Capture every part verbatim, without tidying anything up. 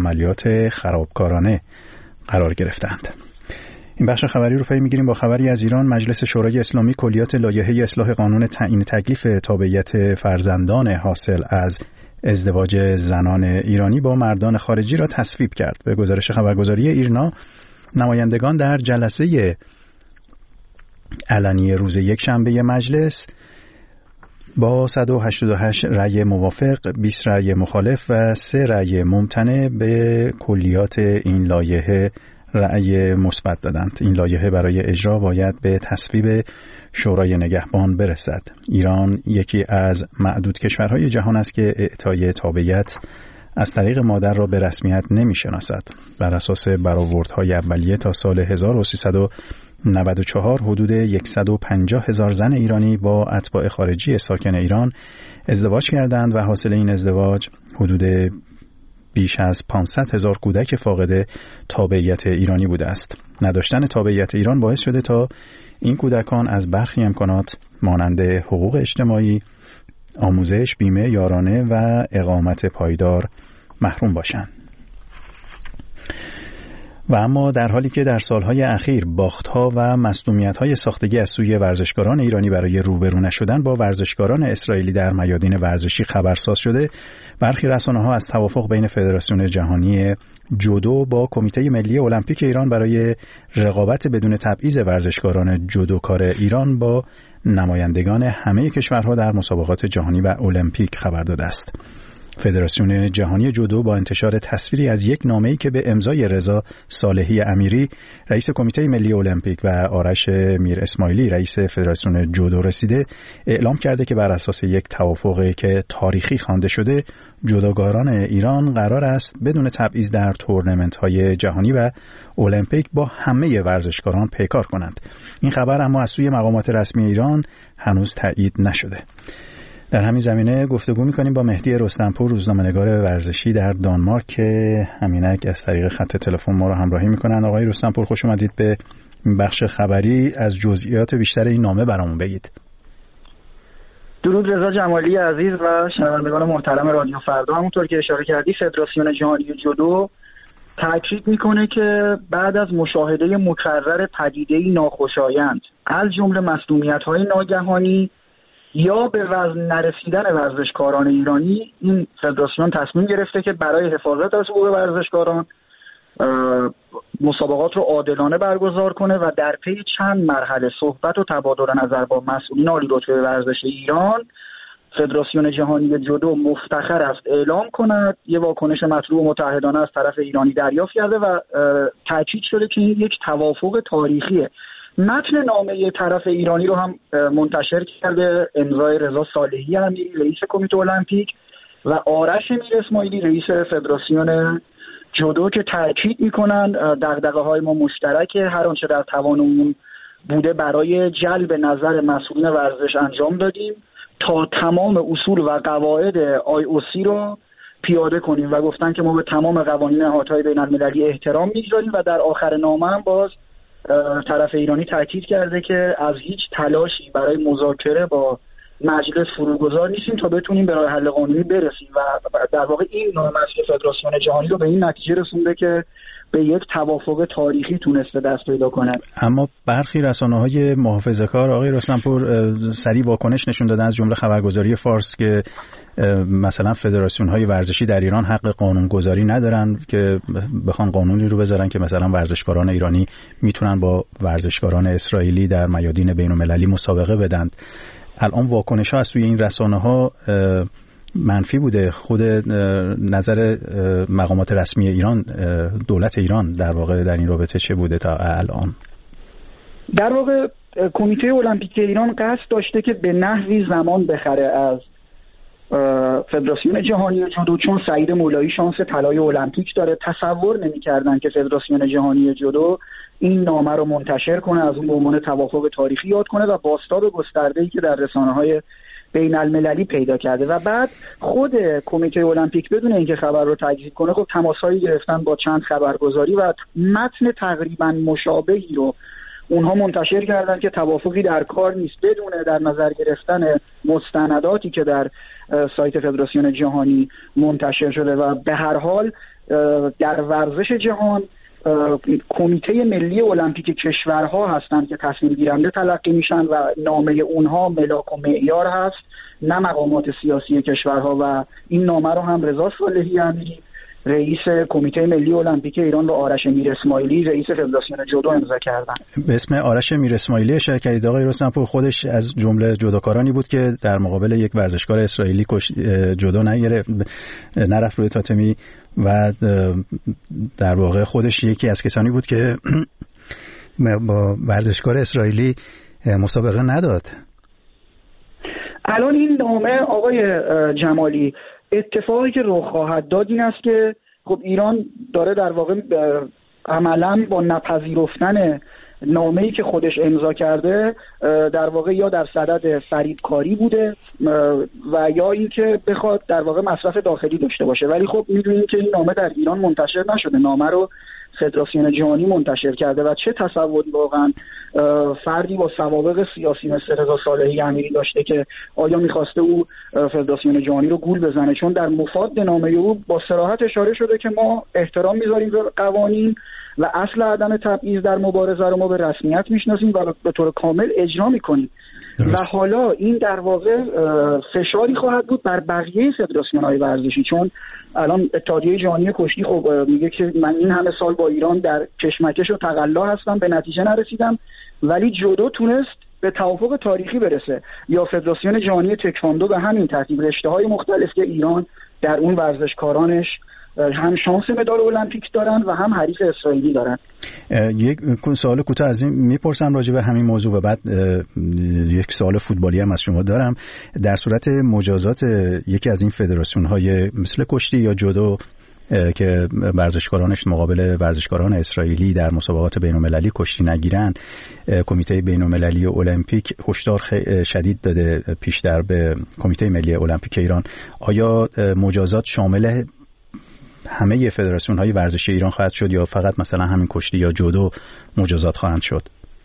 عملیات خرابکارانه قرار گرفتند. این بخش خبری رو پی میگیریم با خبری از ایران. مجلس شورای اسلامی کلیات لایحه اصلاح قانون تعیین تکلیف تابعیت فرزندان حاصل از ازدواج زنان ایرانی با مردان خارجی را تصویب کرد. به گزارش خبرگزاری ایرنا، نمایندگان در جلسه علنی روز یک شنبه مجلس با صد و هشتاد و هشت رأی موافق، بیست رأی مخالف و سه رأی ممتنع به کلیات این لایحه رأی مثبت دادند. این لایحه برای اجرا باید به تصویب شورای نگهبان برسد. ایران یکی از معدود کشورهای جهان است که اعطای تابعیت از طریق مادر را به رسمیت نمی‌شناسد. بر اساس برآوردهای اولیه تا سال هزار و سیصد و نود و چهار حدود صد و پنجاه هزار زن ایرانی با اتباع خارجی ساکن ایران ازدواج کردند و حاصل این ازدواج حدود بیش از پانصد هزار کودک فاقد تابعیت ایرانی بوده است. نداشتن تابعیت ایران باعث شده تا این کودکان از برخی امکانات مانند حقوق اجتماعی، آموزش، بیمه یارانه و اقامت پایدار محروم باشند. و اما در حالی که در سالهای اخیر باخت‌ها و مصدومیت‌های ساختگی از سوی ورزشکاران ایرانی برای روبرو نشدن با ورزشکاران اسرائیلی در میادین ورزشی خبرساز شده، برخی رسانه‌ها از توافق بین فدراسیون جهانی جودو با کمیته ملی المپیک ایران برای رقابت بدون تبعیض ورزشکاران جودوکار ایران با نمایندگان همه کشورها در مسابقات جهانی و المپیک خبر داده است. فدراسیون جهانی جودو با انتشار تصویری از یک نامه‌ای که به امضای رضا صالحی امیری رئیس کمیته ملی المپیک و آرش میر اسماعیلی رئیس فدراسیون جودو رسیده، اعلام کرده که بر اساس یک توافقی که تاریخی خوانده شده، جودوکاران ایران قرار است بدون تبعیض در تورنمنت‌های جهانی و المپیک با همه ورزشکاران پیکار کنند. این خبر اما از سوی مقامات رسمی ایران هنوز تایید نشده. در همین زمینه گفتگو می‌کنیم با مهدی رستمپور، روزنامه‌نگار ورزشی در دانمارک که همینک از طریق خط تلفن ما رو همراهی می‌کنن. آقای رستمپور، خوش اومدید به بخش خبری. از جزئیات بیشتر این نامه برامون بگید. درود رضا جمالی عزیز و شنوندگان محترم رادیو فردا. همونطور که اشاره کردی، فدراسیون جهانی جودو تاکید می‌کنه که بعد از مشاهده مکرر پدیده‌ای ناخوشایند از جمله مصدومیت‌های ناگهانی یا به وزن نرسیدن ورزشکاران ایرانی، این فدراسیون تصمیم گرفته که برای حفاظت از حقوق ورزشکاران مسابقات رو عادلانه برگزار کنه و در پی چند مرحله صحبت و تبادل نظر با مسئولین عالی‌رتبه ورزش ایران، فدراسیون جهانی جودو مفتخر است اعلام کند یه واکنش مطلوب و متحدانه از طرف ایرانی دریافت کرده و تاکید شده که این یک توافق تاریخیه. متن نامه طرف ایرانی رو هم منتشر کرده امضای رضا صالحی امیری رئیس کمیته المپیک و آرش میر اسماعیلی رئیس فدراسیون جودو که تاکید میکنن دغدغه‌های ما مشترکه، هر آنچه در توانمون بوده برای جلب نظر مسئولین ورزش انجام دادیم تا تمام اصول و قواعد آی او سی رو پیاده کنیم و گفتن که ما به تمام قوانین نهادهای بین‌المللی احترام می‌گذاریم و در آخر نامه هم باز طرف ایرانی تاکید کرده که از هیچ تلاشی برای مذاکره با مجلس فروگذار نیستیم تا بتونیم به راه حل قانونی برسیم و در واقع این نامه از فدراسیون جهانی رو به این نتیجه رسونده که به یک توافق تاریخی تونسته دست پیدا کنه. اما برخی رسانه‌های محافظه‌کار آقای رستمپور سریع واکنش نشون دادن، از جمله خبرگزاری فارس، که مثلا فدراسیون‌های ورزشی در ایران حق قانونگذاری ندارن که بخوان قانونی رو بذارن که مثلا ورزشکاران ایرانی میتونن با ورزشکاران اسرائیلی در میادین بین‌المللی مسابقه بدن. الان واکنش‌ها از سوی این رسانه‌ها منفی بوده. خود نظر مقامات رسمی ایران، دولت ایران در واقع در این رابطه چه بوده تا الان؟ در واقع کمیته المپیک ایران قصد داشته که به نحوی زمان بخره از فدراسیون جهانی جودو، چون سعید مولایی شانس طلای المپیک داره. تصور نمی‌کردن که فدراسیون جهانی جودو این نامه رو منتشر کنه، از اون به عنوان توافق تاریخی یاد کنه و بازتاب گسترده‌ای که در رسانه‌های بین المللی پیدا کرده و بعد خود کمیته المپیک بدون اینکه خبر رو تکذیب کنه خب تماسایی گرفتن با چند خبرگزاری و متن تقریبا مشابهی رو اونها منتشر کردن که توافقی در کار نیست، بدون در نظر گرفتن مستنداتی که در سایت فدراسیون جهانی منتشر شده. و به هر حال در ورزش جهان کمیته ملی المپیک کشورها هستند که تصمیم گیرنده تلقی میشن و نامه اونها ملاک و معیار هست، نه مقامات سیاسی کشورها. و این نامه رو هم رضا صالحی امیری رئیس کمیته ملی المپیک ایران و آرش میر اسماعیلی رئیس فدراسیون جودو امضا کردن. به اسم آرش میر اسماعیلی اشاره کردید. آقای رستمپور خودش از جمله جودوکارانی بود که در مقابل یک ورزشکار اسرائیلی جودو نگرفت، نرفت روی تاتمی و در واقع خودش یکی از کسانی بود که با ورزشکار اسرائیلی مسابقه نداد. الان این نامه آقای جمالی اتفاقی که رخ خواهد داد این است که خب ایران داره در واقع عملاً با نپذیرفتن نامه‌ای که خودش امضا کرده در واقع یا در صدد فریبکاری بوده و یا اینکه بخواد در واقع مصرف داخلی داشته باشه. ولی خب می‌دونیم که این نامه در ایران منتشر نشده، نامه رو فدراسیون جهانی منتشر کرده و چه تصوری واقعا فردی با سوابق سیاسی مثل رضا صالحی امیری داشته که آیا میخواسته او فدراسیون جهانی رو گول بزنه؟ چون در مفاد نامه او با صراحت اشاره شده که ما احترام میذاریم به قوانین و اصل عدم تبعیض در مبارزه رو ما به رسمیت میشناسیم و به طور کامل اجرا میکنیم. و حالا این در واقع فشاری خواهد بود بر بقیه فدراسیون‌های ورزشی، چون الان اتحادیه جهانی کشتی خب میگه که من این همه سال با ایران در کشمکش و تقلا هستم، به نتیجه نرسیدم، ولی جودو تونست به توافق تاریخی برسه. یا فدراسیون جهانی تکواندو به همین ترتیب، رشته‌های مختلف که ایران در اون ورزشکارانش هم شانس مدال المپیک دارن و هم حریف اسرائیلی دارن. یک سوال کوتاه از این میپرسم راجع به همین موضوع و بعد یک سوال فوتبالی هم از شما دارم. در صورت مجازات یکی از این فدراسیون‌های مثل کشتی یا جودو که ورزشکارانش مقابل ورزشکاران اسرائیلی در مسابقات بین‌المللی کشتی نگیرن، کمیته بین‌المللی المپیک هشدار شدید داده پیشتر به کمیته ملی المپیک ایران. آیا مجازات شامل همه فدراسیون‌های ورزشی ایران خواهد شد یا فقط مثلا همین کشتی یا جودو مجازات خواهند شد؟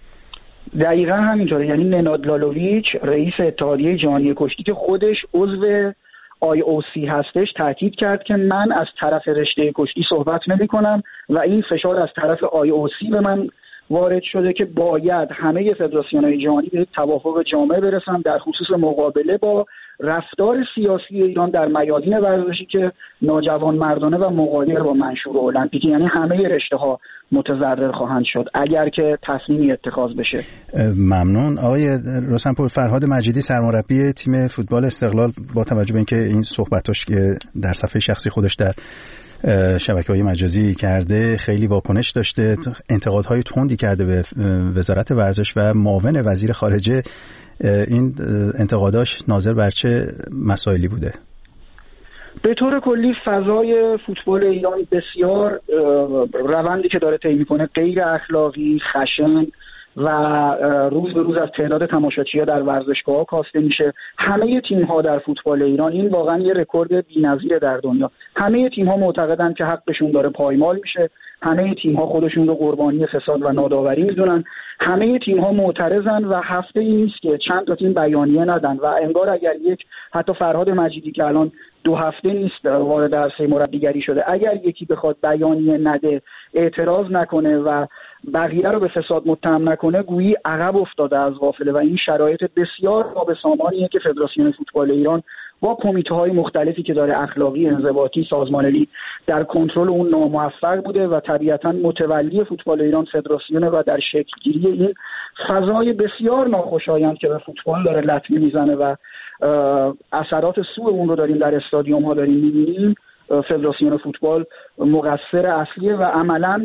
دقیقاً همینطوره. یعنی نناد لالوویچ رئیس اتحادیه جهانی کشتی که خودش عضو آی او سی هستش تاکید کرد که من از طرف رشته کشتی صحبت نمی‌کنم و این فشار از طرف آی او سی به من وارد شده که باید همه فدراسیون‌های جهانی به توافق جامع برسن در خصوص مقابله با رفتار سیاسی ایران در میادین ورزشی که ناجوانمردانه و مغایر با منشور المپیک، یعنی همه رشته‌ها متضرر خواهند شد اگر که تصمیمی اتخاذ بشه. ممنون. آقای رستمپور، فرهاد مجیدی سرمربی تیم فوتبال استقلال با توجه به اینکه این صحبتاش که در صفحه شخصی خودش در شبکه‌های مجازی کرده خیلی واکنش داشته، انتقادهای تندی کرده به وزارت ورزش و معاون وزیر خارجه، این انتقاداش ناظر بر چه مسائلی بوده؟ به طور کلی فضای فوتبال ایران بسیار روندی که داره طی می‌کنه غیر اخلاقی، خشن و روز به روز از تعداد تماشاچی‌ها در ورزشگاه‌ها کاسته میشه. همه تیم‌ها در فوتبال ایران، این واقعا یه رکورد بی‌نظیره در دنیا، همه تیم‌ها معتقدن که حقشون داره پایمال میشه، همه تیم‌ها خودشون رو قربانی فساد و ناداوری میدونن، همه تیم‌ها معترضن و هفته ای نیست که چند تا تیم بیانیه ندن و انگار اگر یک حتی فرهاد مجیدی که الان دو هفته نیست وارد عرصه مربیگری شده، اگر یکی بخواد بیانیه نده، اعتراض نکنه و بقیه رو به فساد متهم نکنه، گویی عقب افتاده از قافله و این شرایط بسیار نابسامانیه که فدراسیون فوتبال ایران با کمیته‌های مختلفی که داره اخلاقی، انضباطی، سازمانلی در کنترل اون ناموفق بوده و طبیعتاً متولی فوتبال ایران فدراسیون و در شکل‌گیری این فضای بسیار ناخوشایند که به فوتبال داره لطمه میزنه و اثرات سوء اون رو داریم در استادیوم‌ها داریم می‌بینیم، فدراسیون فوتبال مقصر اصلیه و عملاً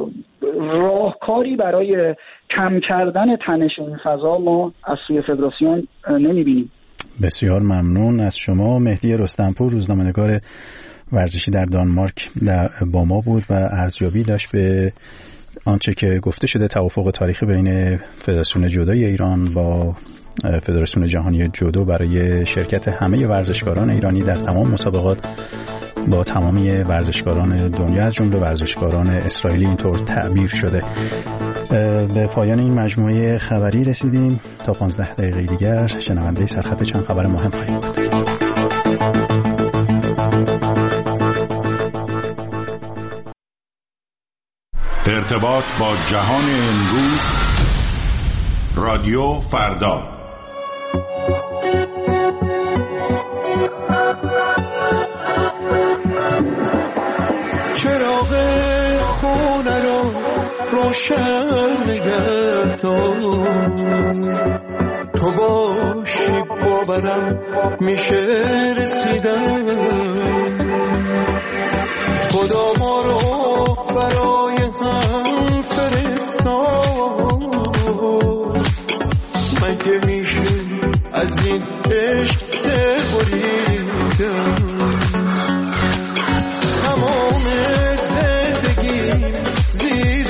راهکاری برای کم کردن تنش این فضا ما از سوی فدراسیون نمی‌بینیم. بسیار ممنون از شما. مهدی رستمپور، روزنامه‌نگار ورزشی در دانمارک، در با ما بود و ارزیابی داشت به آنچه که گفته شده توافق تاریخی بین فدراسیون جودوی ایران با فدراسیون جهانی جودو برای شرکت همه ورزشکاران ایرانی در تمام مسابقات با تمامی ورزشکاران دنیا از جمله ورزشکاران اسرائیلی اینطور تعبیر شده. به پایان این مجموعه خبری رسیدیم. تا پانزده دقیقه دیگر شنونده سرخط چند خبر مهم خواهیم بود. ارتباط با جهان امروز، رادیو فردا. چراغ خونه رو روشن نگه دار، تو باشی باورم میشه رسیدن. خدا ما رو برای هم فرستاد، مگه میشه از این عشق دل بریدن؟ تمام زندگی زیر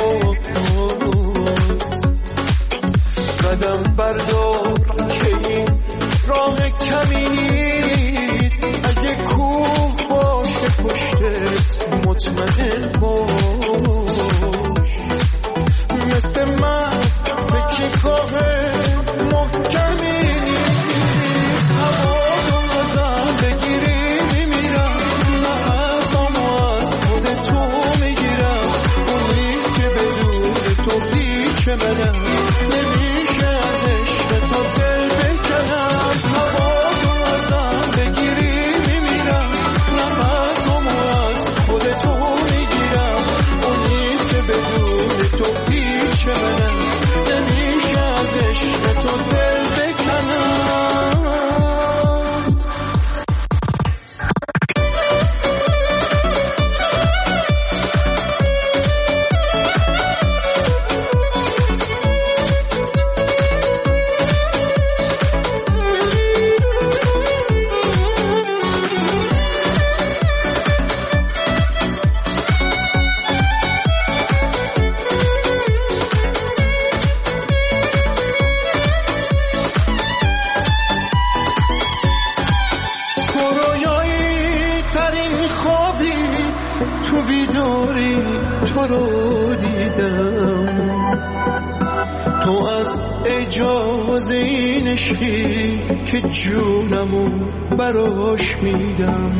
پاست، قدم بردار که این راه کمی نیست. اگه کوه باشه پشتت مطمئن باش، مثل من به کی گاه محکمی نیست. هوا رو ازم بگیری میمیرم، نفسامو از خود تو میگیرم. اونی که بدون تو هیچ منم، نمیشه از عشق تو دل بکنم. هوا رو ازم بگیری میمیرم، نفسامو از خود تو میگیرم. اونی که بدون تو هیچ منم، نمیشه از عشق تو دل بکنم. تو رو دیدم، تو از اجازه این عشقی که جونمو براش میدم.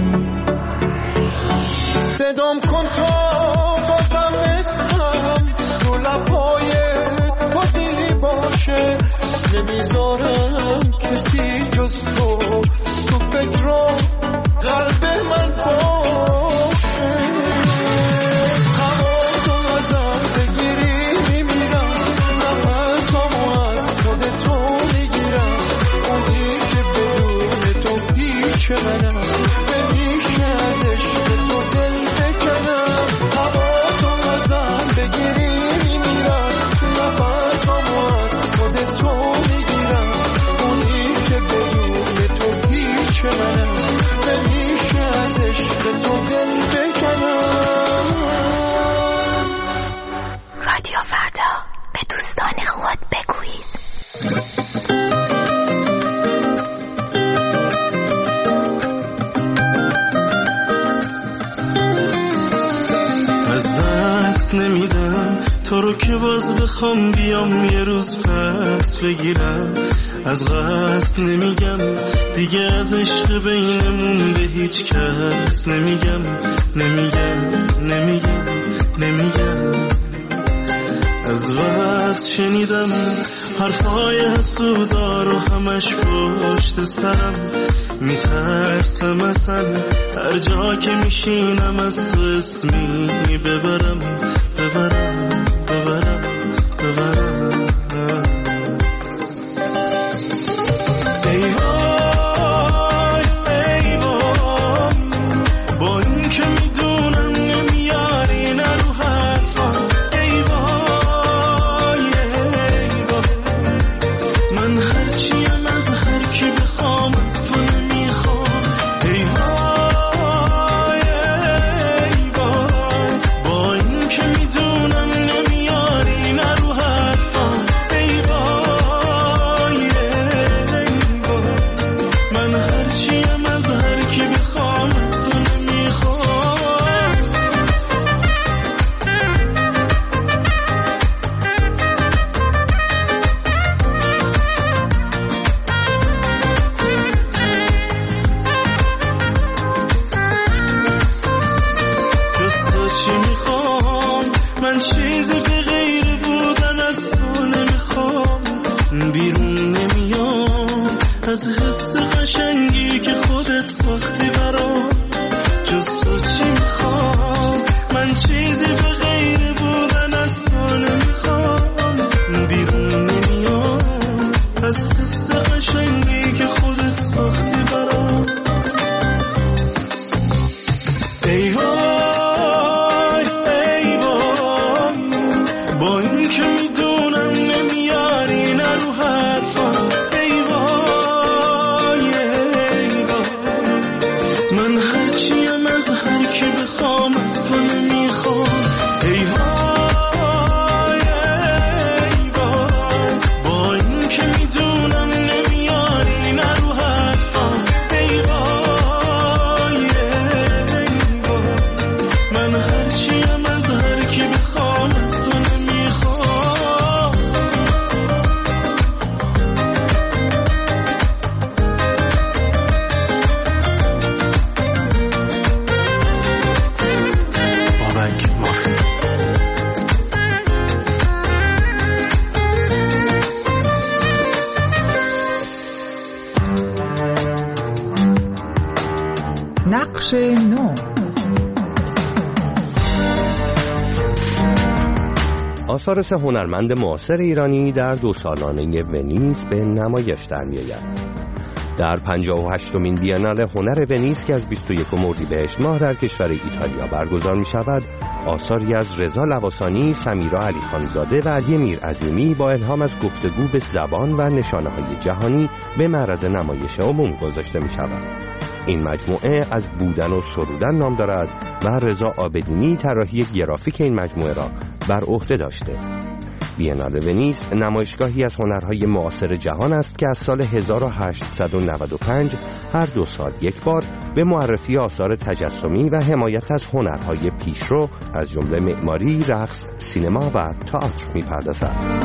صدام کن تا بازم اسمم رو لبایت بازی باشه. نمیذارم کسی جز تو تو فکر رو قلب من باشه. که منم نمیشه از عشق تو دل بکنم. هوا تو ازم بگیری میمیرم، نفسامو از خود تو میگیرم. اونی که بدون تو هیچ منم، نمیشه از عشق تو دل بکنم. رادیو فردا، به دوستان خود بگویید. نمیدم تو رو که باز بخوام بیام یه روز پس بگیرم. از قصد نمیگم دیگه، از عشق بینمون به هیچ کس نمیگم نمیگم نمیگم نمیگم. از وقت شنیدم حرفای حسودا رو همش پشت سرم. میترسم اصلا هر جا که میشینم از تو اسمی ببرم ببرم ببرم ببرم. ای وای ای وای، با این که میدونم نمیاری نرو حرفم. ای وای ای وای، من هرچیم از هر کی بخوام از تو نمیخوام. ای وای ای وای، با این که من چیزی به غیر بودن از تو نمیخوام، بیرون نمیام از حس قشنگی که خودت ساختی برام، جز تو چی میخوام؟ من چیزی به غیر بودن از تو نمیخوام، بیرون نمیام از حس قشنگی که خودت ساختی برام. ای وای ای وای با این که میدونم نمیاری نه رو حرفم، ای وای ای وای من هرچیم از هر کی بخوام از تو نمیخوام، ای وای ای وای با این که میدونم نمیاری نه رو حرفم، ای وای ای وای من هرچیم از هر کی بخوام از تو نمیخوام. بابک ماخی نقش نو. آثار سه هنرمند معاصر ایرانی در دو سالانه ونیز به نمایش در می‌آید. در پنجاه و هشتمین بیانال هنر ونیز که از بیست و یکم اردیبهشت ماه در کشور ایتالیا برگزار می‌شود، آثاری از رضا لواسانی، سمیرا علیخانزاده و علی میرعظیمی با الهام از گفتگو به زبان و نشانه‌های جهانی به معرض نمایش عموم گذاشته می‌شود. این مجموعه از بودن و سرودن نام دارد و رضا عابدینی طراحی گرافیک این مجموعه را بر عهده داشته. بیانال ونیز نمایشگاهی از هنرهای معاصر جهان است که از سال هزار و هشتصد و نود و پنج هر دو سال یک بار به معرفی آثار تجسمی و حمایت از هنرهای پیشرو از جمله معماری، رقص، سینما و تئاتر می‌پردازد.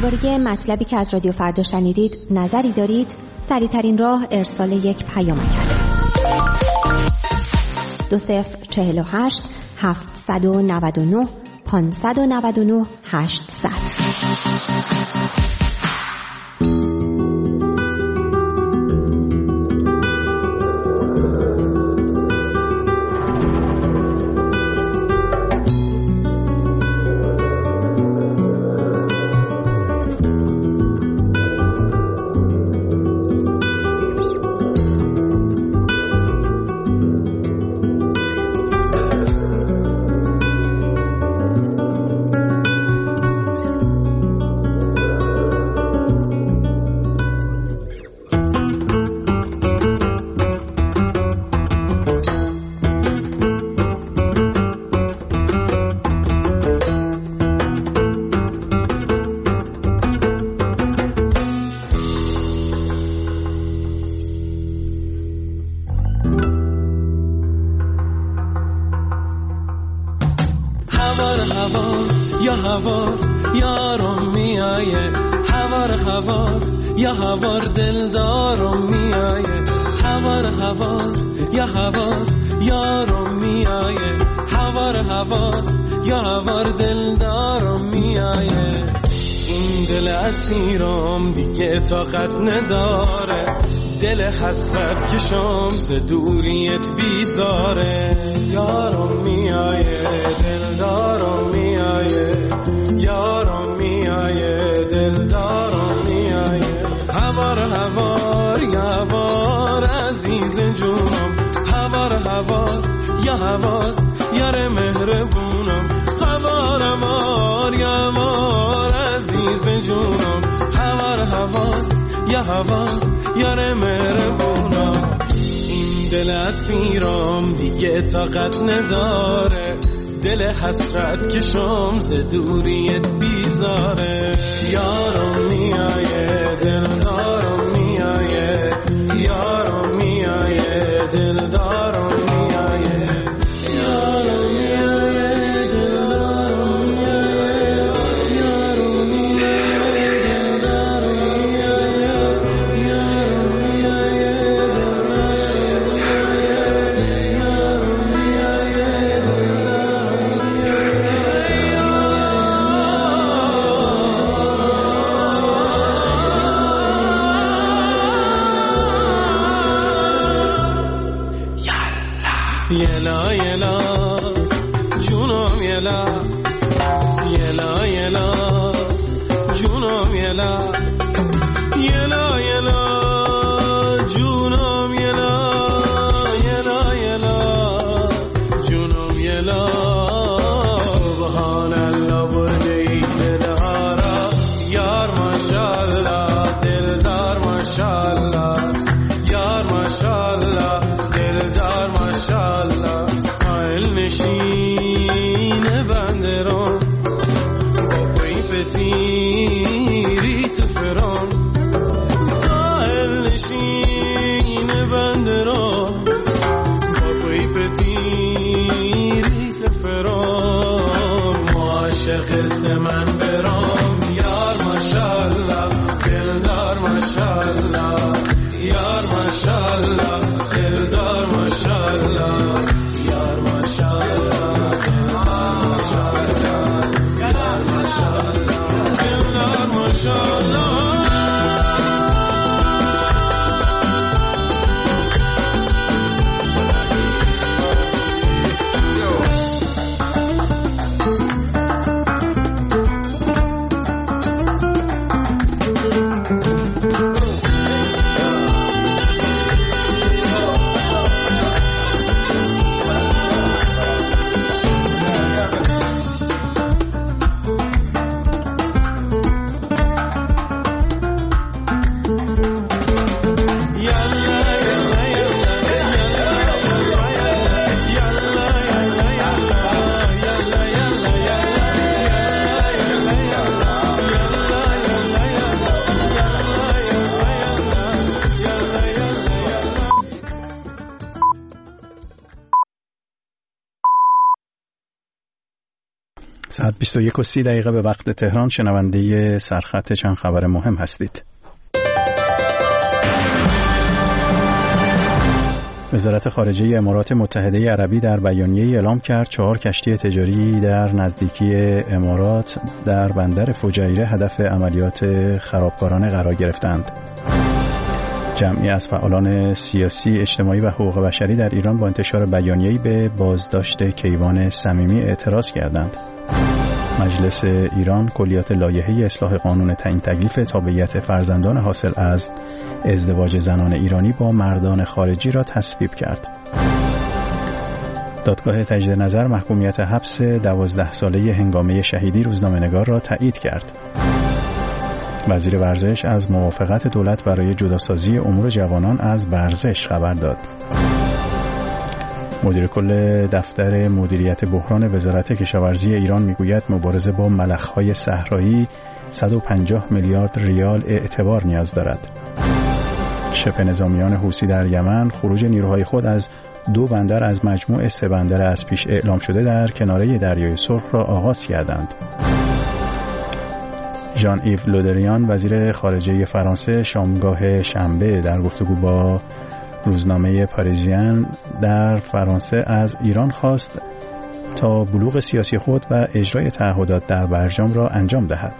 درباره مطلبی که از رادیو فردا شنیدید نظری دارید؟ سریع‌ترین راه ارسال یک پیامک است. دو صفر چهل و هشت هفتصد و نود و نه پانصد و نود و نه هشتصد. یا هوار یارم میایه، هوار هوار یا هوار دلدارم میایه، هوار هوار یا هوار یارم میایه، هوار هوار یا هوار دلدارم میایه. این دل اسیرم دیگه طاقت نداره، دل حسرت کشم ز دوریت بیزاره. یارم میایه دلدارم میایه، یارم میایه دلدارم میایه، هوار هوار یا هوار عزیز جونم، هوار هوار یا هوار یار مهربونم، هوار هوار یا هوار عزیز جونم، هوار هوار یا هوار یار مهربونم. این دل اسیرم دیگه طاقت نداره، دل حسرت کشم ز دوریت بیزاره. یارم میایه دلدارم میایه، یارم میایه دلدارم میایه، یارم میایه دلدارم میایه، یارم میایه دلدارم میایه، یارم یلا یلا جونم یلا، یلا یلا جونم یلا، یلا یلا جونم یلا، یلا یلا جونم یلا. سبحان الله برده ای دلهارا یار ماشاءالله، دلدار ماشاءالله، یار ماشاءالله دلدار ماشاءالله. سایل نشین بنده رو با پی پتیری تفران، سایل نشین بنده رو با پی پتیری تفران. معاشق سمن برام یار ماشاءالله، دلدار ماشاءالله، یار ماشاءالله دلدار ماشاءالله، یار ماشاءالله ماشاءالله دلدار ماشاءالله، دلدار ماشاءالله. ساعت بیست و یک و سی دقیقه به وقت تهران. شنونده سرخط چند خبر مهم هستید. وزارت خارجه امارات متحده عربی در بیانیه‌ای اعلام کرد چهار کشتی تجاری در نزدیکی امارات در بندر فجیره هدف عملیات خرابکارانه قرار گرفتند. جمعی از فعالان سیاسی، اجتماعی و حقوق بشری در ایران با انتشار بیانیه‌ای به بازداشت کیوان صمیمی اعتراض کردند. مجلس ایران کلیات لایحه‌ای اصلاح قانون تعیین تکلیف تابعیت فرزندان حاصل از ازدواج زنان ایرانی با مردان خارجی را تصویب کرد. دادگاه تجدید نظر محکومیت حبس دوازده ساله هنگامه شهیدی روزنامه‌نگار را تایید کرد. وزیر ورزش از موافقت دولت برای جداسازی امور جوانان از ورزش خبر داد. مدیر کل دفتر مدیریت بحران وزارت کشاورزی ایران میگوید مبارزه با ملخ‌های صحرایی صد و پنجاه میلیارد ریال اعتبار نیاز دارد. شبه نظامیان حوثی در یمن خروج نیروهای خود از دو بندر از مجموع سه بندر از پیش اعلام شده در کناره دریای سرخ را آغاز کردند. ژان ایو لودریان وزیر خارجه فرانسه شامگاه شنبه در گفتگو با روزنامه پاریزیان در فرانسه از ایران خواست تا بلوغ سیاسی خود و اجرای تعهدات در برجام را انجام دهد.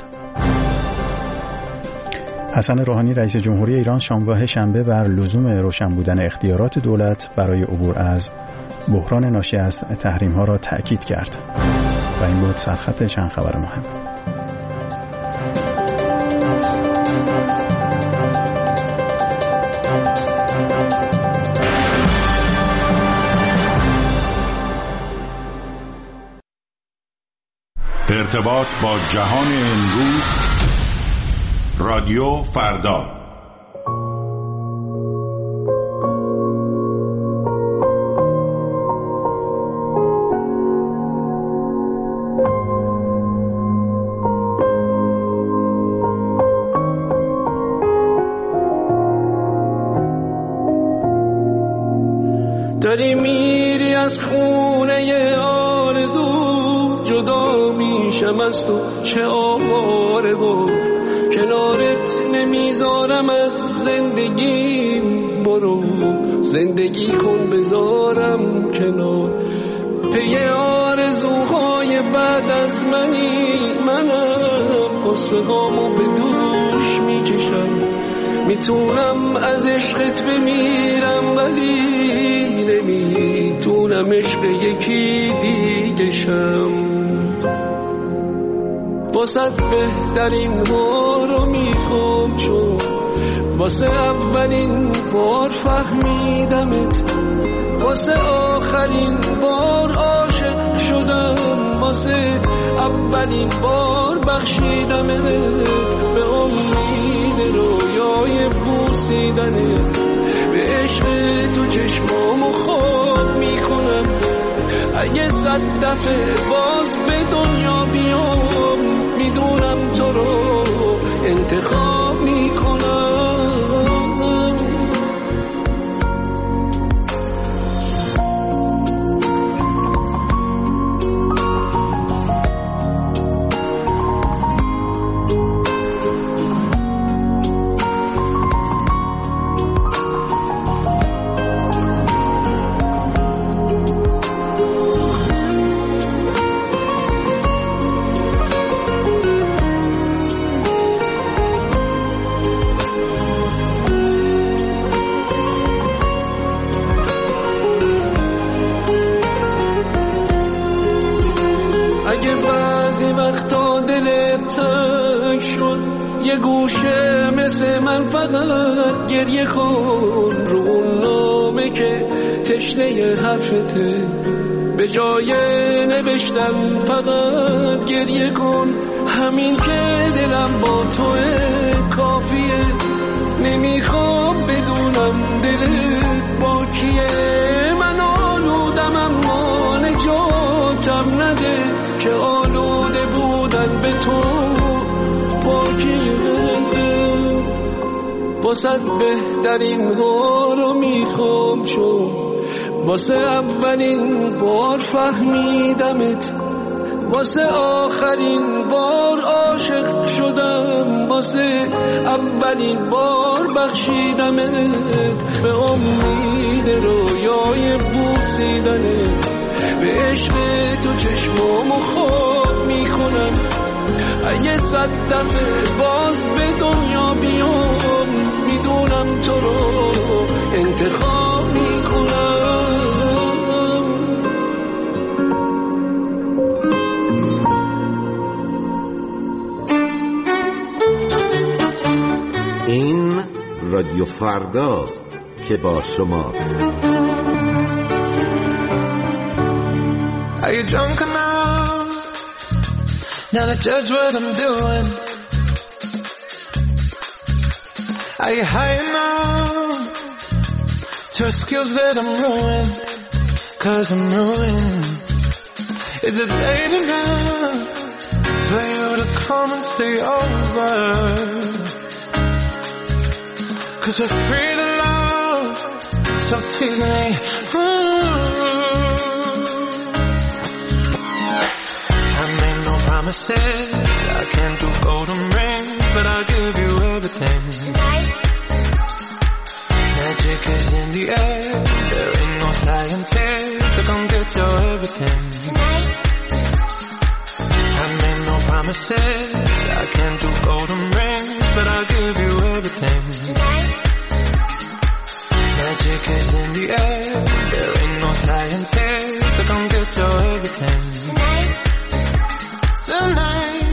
حسن روحانی رئیس جمهوری ایران شامگاه شنبه بر لزوم روشن بودن اختیارات دولت برای عبور از بحران ناشی از تحریم‌ها را تأکید کرد. و این بود سرخط چند خبر مهم. ارتباط با جهان امروز، رادیو فردا. داری میری از خونه آرزو، جدا میشم از تو چه آواره بود، کنارت نمیذارم از زندگی، برو زندگی کن بذارم کنار، پی آرزوهای بعد از منی، منم قصه‌هامو به دوش میکشم، میتونم از عشقت بمیرم ولی نمیتونم عشق یکی دیگه شم، واسه بهترین ها رو میخوام چون واسه اولین بار فهمیدمت، واسه آخرین بار عاشق شدم، واسه اولین بار بخشیدمت، به امید رویای بوسیدنت، به عشق تو چشمامو خواب میکنم، اگه صد دفعه باز به دنیا بیام، میدونم تو رو انتخاب میکنم. یه گوشه مثل من فقط گریه کن، رو اون نامه که تشنه حرفته، به جای نوشتن فقط گریه کن، همین که دلم با توه کافیه، نمیخوام بدونم دلت با کیه، من آلودم اما نجاتم نده، که آلوده بودن به تو واسه بهترین ها رو میخوام چون واسه اولین بار فهمیدمت، واسه آخرین بار عاشق شدم، واسه اولین بار بخشیدمت، به امید رویای بوسیدنت، به عشق تو چشمامو خواب میکنم. اگه صد دفعه باز به دنیا بیام، میدونم تو رو انتخاب میکنم. این رادیو فرداست که با شماست. Are you drunk enough now to judge what I'm doing? Are you high enough to excuse that I'm ruined? Cause I'm ruined. Is it late enough for you to come and stay over? Cause we're free to love, so tease me. I made no promises, I can't do golden rings, but I'll give you everything. Magic is in the air, there ain't no science here, so come get your everything. I made no promises, I can't do golden rings, but I'll give you everything. Magic is in the air, there ain't no science here, so come get your everything. Tonight,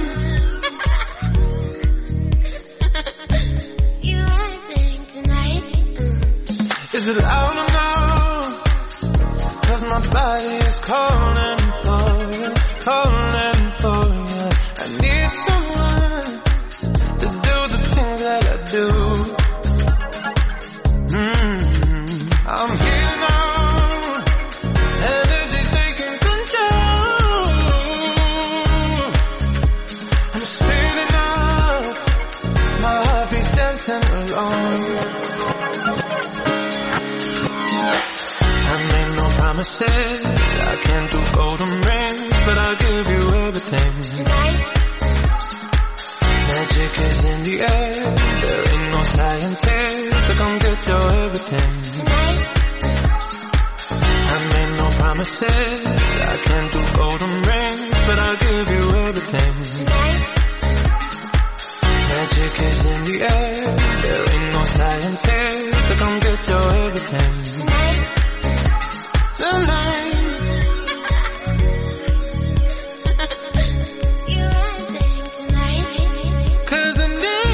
You acting tonight. is it loud enough? Cause my body is calling for you, calling for you. I need someone to do the things that I do. Mm, I'm here now, energy's taking control. I'm speeding up, my heart beats dancing alone. I made no promises, I can't do golden rings, but I'll give you everything. Magic is in the air, there ain't no science here, so come get your everything. I made no promises, I can't do golden rings, but I'll give you everything. Magic is in the air, there ain't no science here, so come get your everything. Tonight, You acting tonight. cause I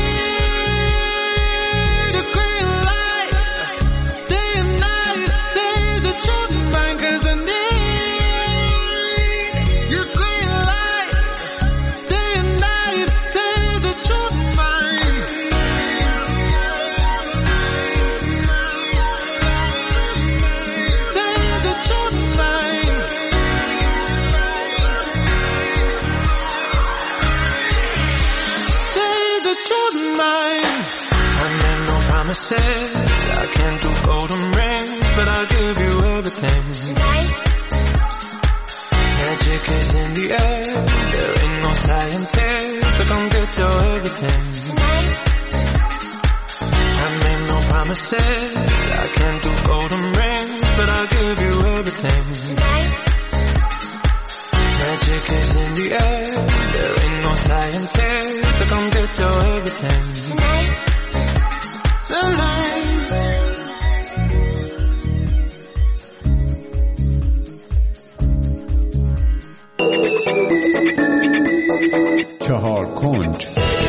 need your green light, day and night, say the truth and mine, cause I need your green light, day and night, say the truth and mine. Say the truth and mine. Say the truth and mine. I made no promises, I can't do golden rings, but I'll give you everything. Magic is in the air, there ain't no science here, so come get your everything. I made no promises, I can't do golden rings, but I'll give you everything. Magic is in the air, there ain't no science here, so come get your everything. Tonight, چهار کنج.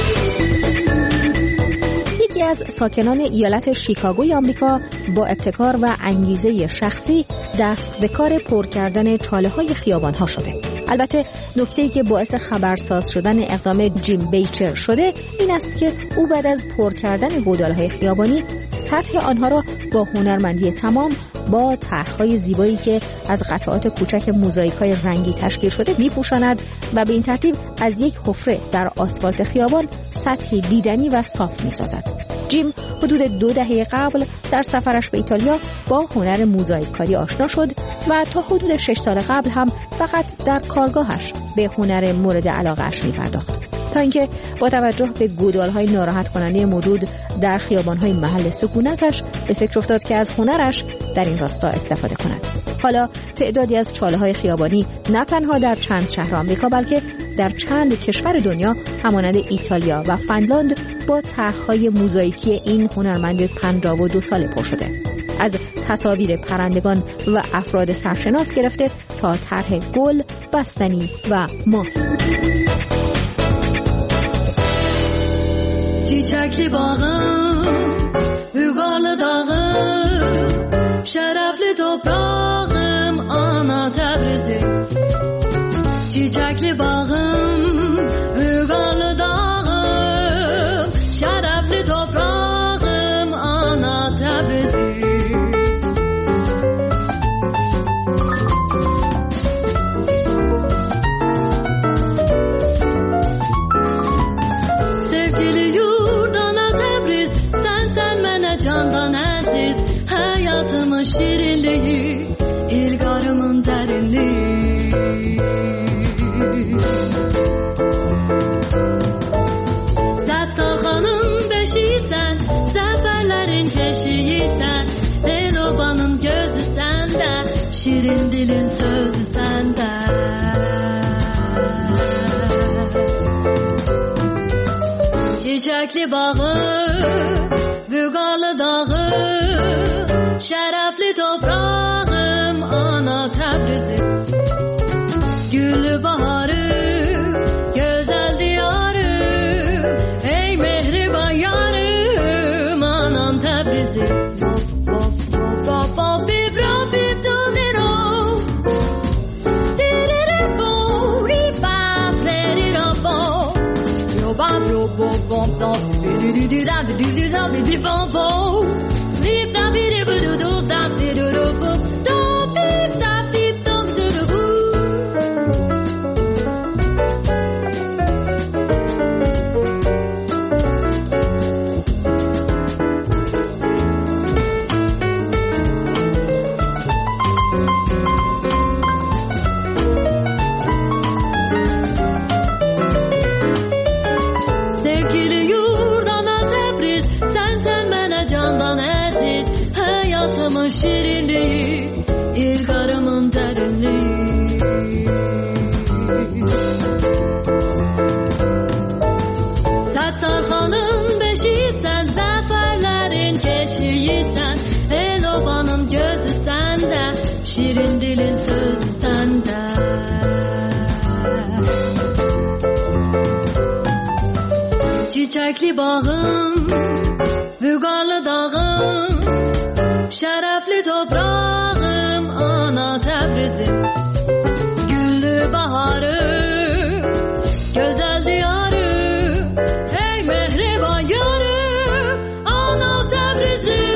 یکی از ساکنان ایالت شیکاگوی آمریکا با ابتکار و انگیزه شخصی دست به کار پر کردن چاله‌های خیابان‌ها شده. البته نکته‌ای که باعث خبرساز شدن اقدام جیم بیچر شده این است که او بعد از پر کردن گودال‌های خیابانی سطح آنها را با هنرمندی تمام با طرح‌های زیبایی که از قطعات کوچک موزاییک‌های رنگی تشکیل شده می‌پوشاند و به این ترتیب از یک حفره در آسفالت خیابان سطحی دیدنی و صاف می‌سازد. جیم حدود دو دهه قبل در سفرش به ایتالیا با هنر موزاییک کاری آشنا شد و تا حدود شش سال قبل هم فقط در کارگاهش به هنر مورد علاقه‌اش می‌پرداخت، تا اینکه با توجه به گودال‌های ناراحت کننده موجود در خیابان‌های محل سکونتش به فکر افتاد که از هنرش در این راستا استفاده کند. حالا تعدادی از چاله‌های خیابانی نه تنها در چند شهر آمریکا بلکه در چند کشور دنیا همانند ایتالیا و فنلاند با طرح‌های موزاییکی این هنرمند پنجاه و دو ساله پر شده. از تصاویر پرندگان و افراد سرشناس گرفته تا طرح گل، بستنی و ماهی. Çiçekli bağım, Ügarlı dağım, şerefli toprağım, ana Təbrizim. Çiçekli bağım, Ügarlı dağım, şerefli toprağım, ana Təbrizim. Hayatımın şirinliği, ilgarımın derinliği. Zattarxanın beşiysen, zaferlerin keşiysen, el obanın gözü sende, şirin dilin sözü sende. Çiçekli bağı, Bügarlı dağı, şerefli toprağım, ana Təbrizim. Güllü baharım, güzel diyarım, ey mehriban yarım, anam Təbrizim. Şirinliği, ilgarımın derinliği. Sattarxanın beşiysen, zaferlerin keşiysen, el obanın gözü sende, şirin dilin sözü sende. Çiçekli bağım, Bügarlı dağım, şerefli toprağım, ana Təbrizim. Güllü baharım, güzel diyarım, ey mehriban yarım, ana Təbrizim.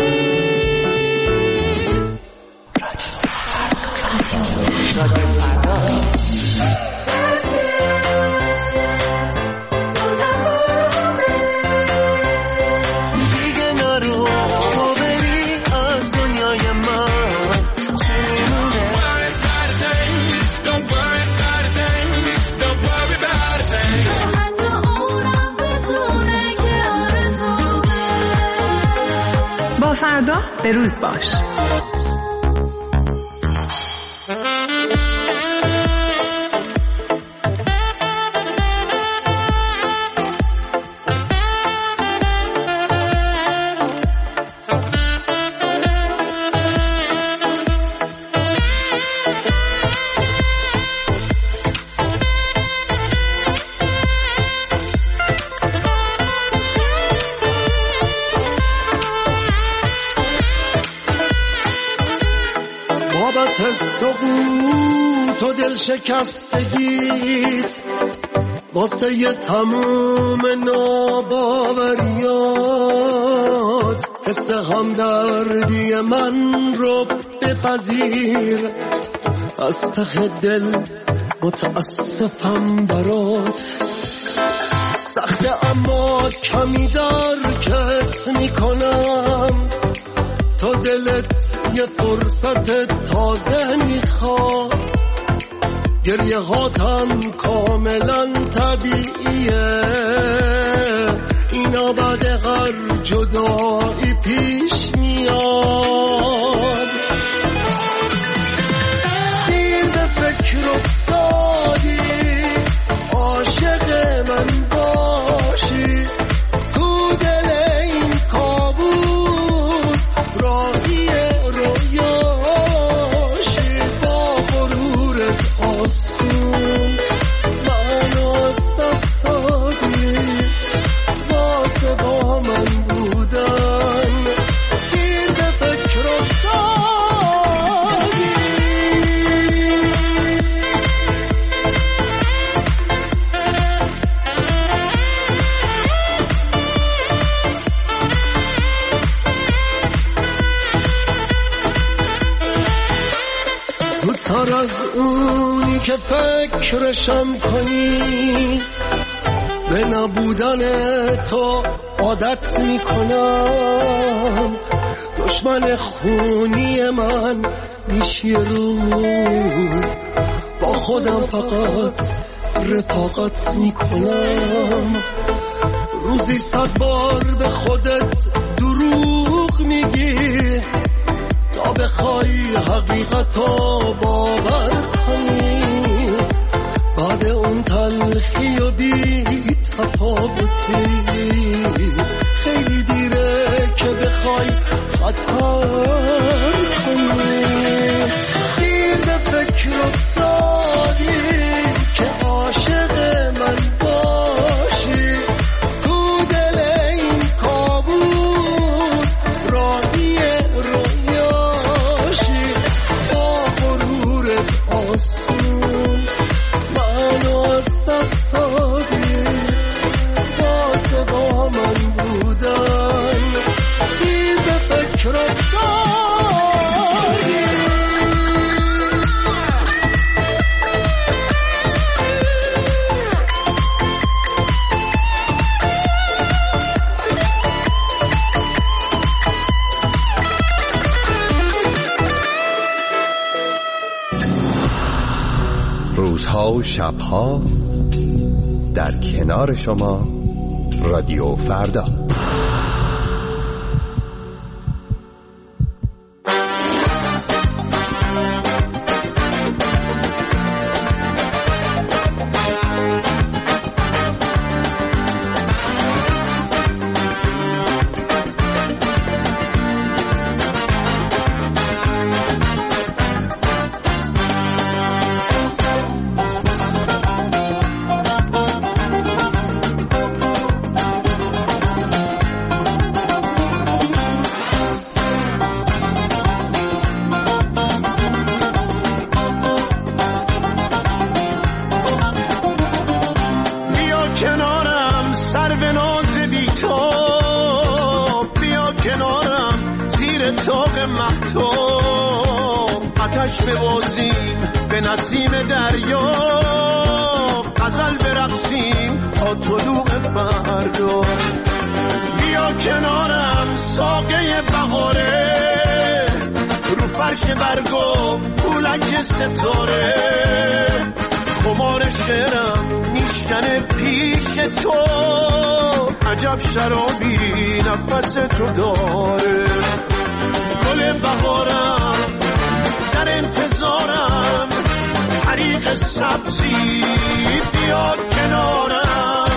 فردا به روز باش. سقوط و دل شکستگیت واسه ی تموم ناباوریات حس همدردی من رو بپذیر از ته دل متاسفم برات سخته اما کمی درکت میکنم، تا دلت یه فرصت تازه میخواد. گریه هاتم کاملا طبیعیه، اینا بعد هر جدایی پیش میاد. دیر به فکر افتادی عاشق من باشی، تو دل این کابوس راهی رویاشی. با غرورت آسون منو از دست دادی، واسه با من بودن دیر به فکر افتادی. زودتر از اونی که فکرشم کنی، به نبودن تو عادت میکنم. دشمن خونی من میشی روز، با خودم فقط رفاقت میکنم. روزی صد بار به خودت دروغ میگی، تا بخوای حقیقتو باور کنی. بعد اون تلخی و بی تفاوتی، خیلی دیره که بخوای خطا کنی. دیر به فکر افتادی که عاشق من باشی، تو دل این کابوس راهی رویاشی. با غرورت آسون منو از دست دادی، واسه با من بودن دیر به فکر افتادی. روزها و شبها در کنار شما، رادیو فردا. آتش ببازیم به نسیم دریا، غزل برقصیم تا طلوع فردا. بیا کنارم ساقه بهاره، رو فرش برگو پولک ستاره. خمار شعرم میشکنه پیش تو، عجب شرابی نفس تو داره. گل بهارم در انتظارم، حریق سبزی بیا کنارم.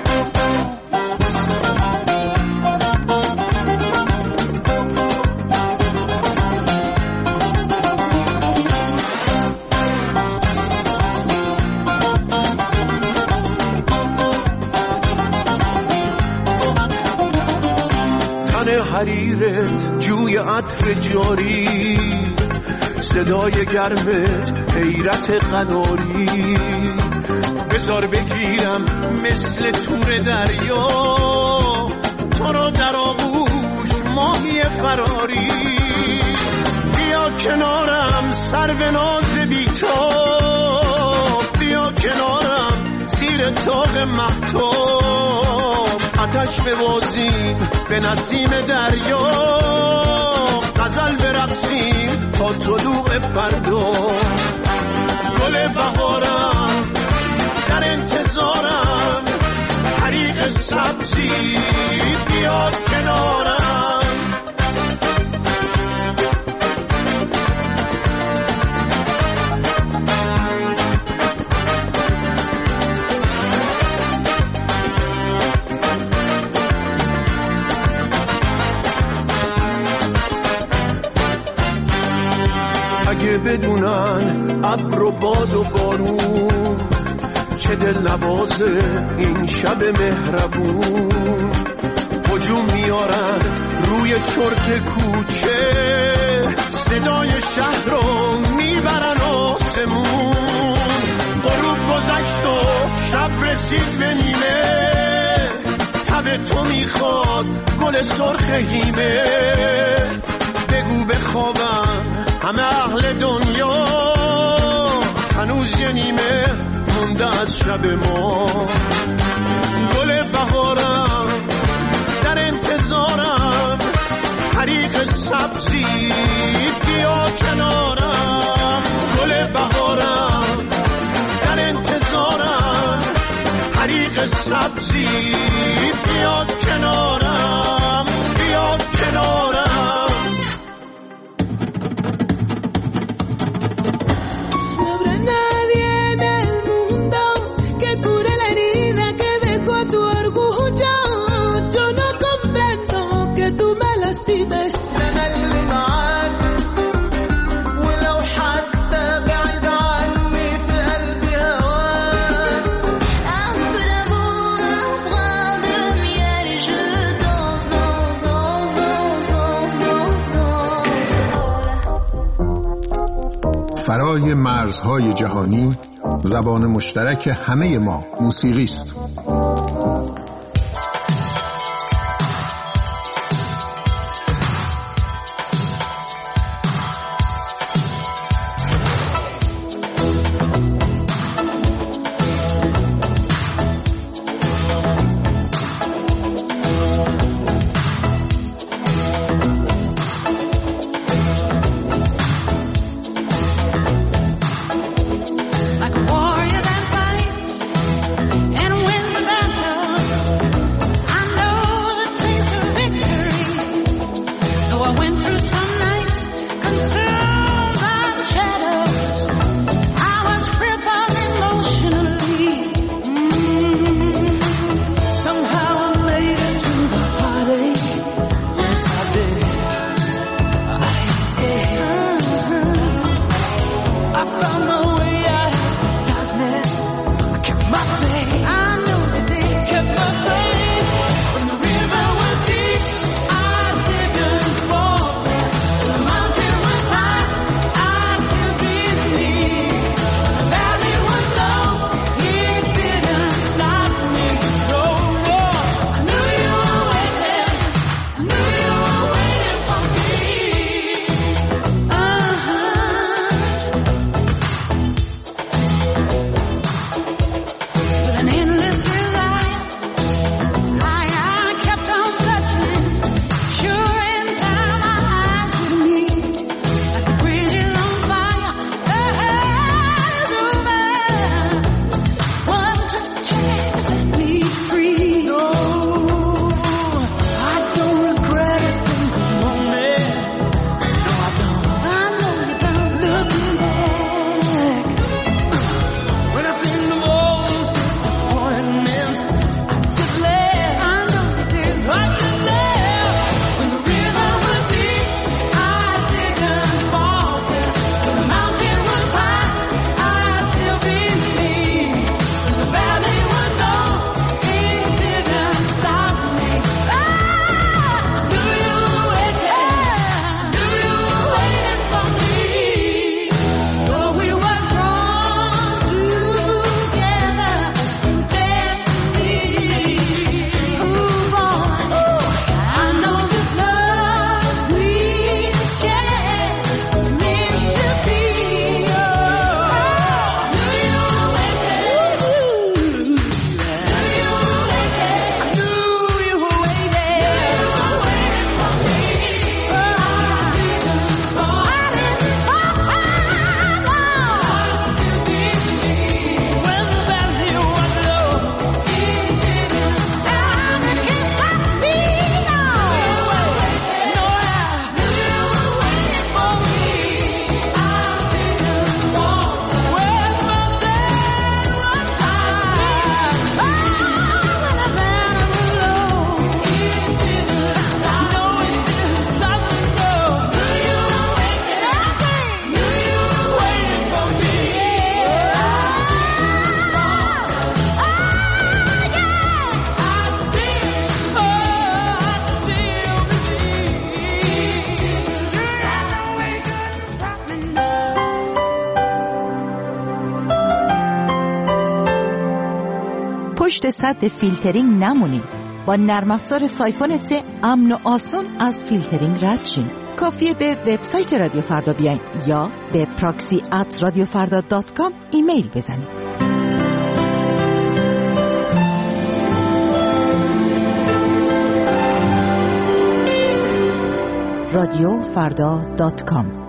تن حریرت جوی عطر جاری، صدای گرمت حیرت قناری. بذار بگیرم مثل تور دریا، تو رو در آغوش ماهی فراری. بیا کنارم سرو ناز بی‌تاب، بیا کنارم زیر طاق مهتاب. آتش ببازیم به نسیم دریا، غزل برقصیم تا طلوع فردا. گل بهارم در انتظارم، حریق سبزی بیاد کنارم. اگه بدونن ابر و باد و بارون چه دل نوازه این شب مهربون، هجوم میارن روی چرت کوچه، صدای شهر رو میبرن آسمون. غروب گذشت و شب رسید به نیمه، تب تو میخواد گل سرخ هیمه. بگو بخوابن همه اهل دنیا، هنوز یه نیمه مونده از شب ما. گل بهارم در انتظارم، حریق سبزی بیا کنارم. گل بهارم در انتظارم، حریق سبزی بیا کنارم، بیا کنارم. فرای مرزهای جهانی، زبان مشترک همه ما موسیقی است. پشت سد فیلترینگ نمونین. با نرم افزار سایفون سه امن و آسان از فیلترینگ رد شین. کافیه به وبسایت رادیو فردا بیاین یا به پراکسی ات رادیو فردا دات کام ایمیل بزنید. رادیو فردا دات کام.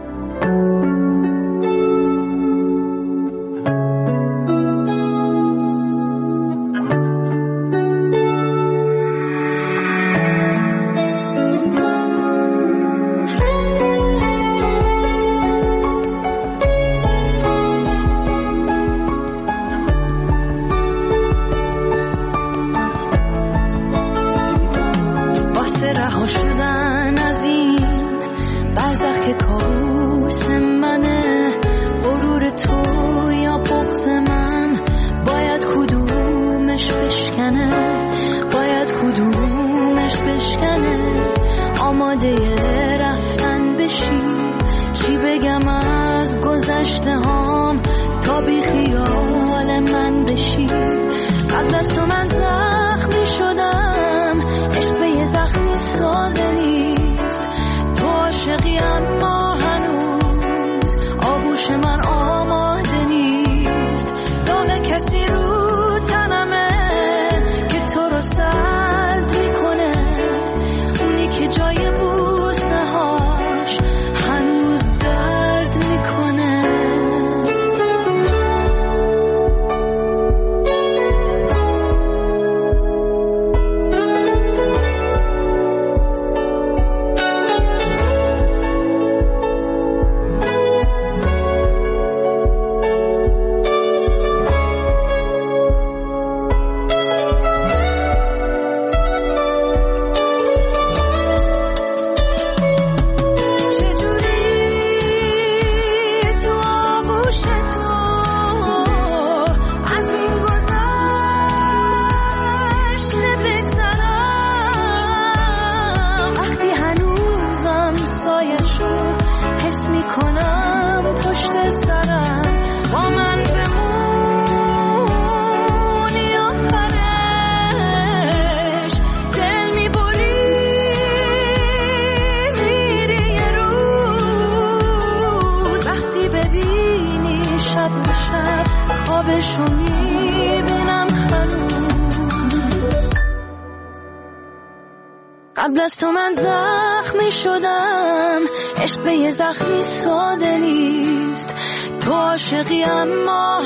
قبل از تو من زخمی شدم، عشق به یه زخمی ساده نیست. تو عاشقی اما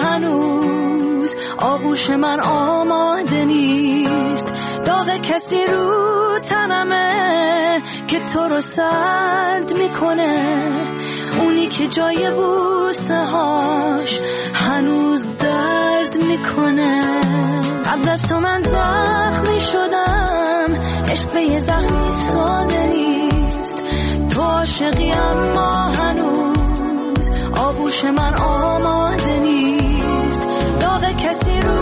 هنوز آغوش من آماده نیست. داغ کسی رو تنمه که تو رو سرد میکنه، اونی که جای بوسه هاش هنوز درد میکنه. قبل از تو من زخمی شدم، عشق به یه زخمی ساده نیست. تو عاشقی اما هنوز آغوش من آماده نیست. داغ کسی رو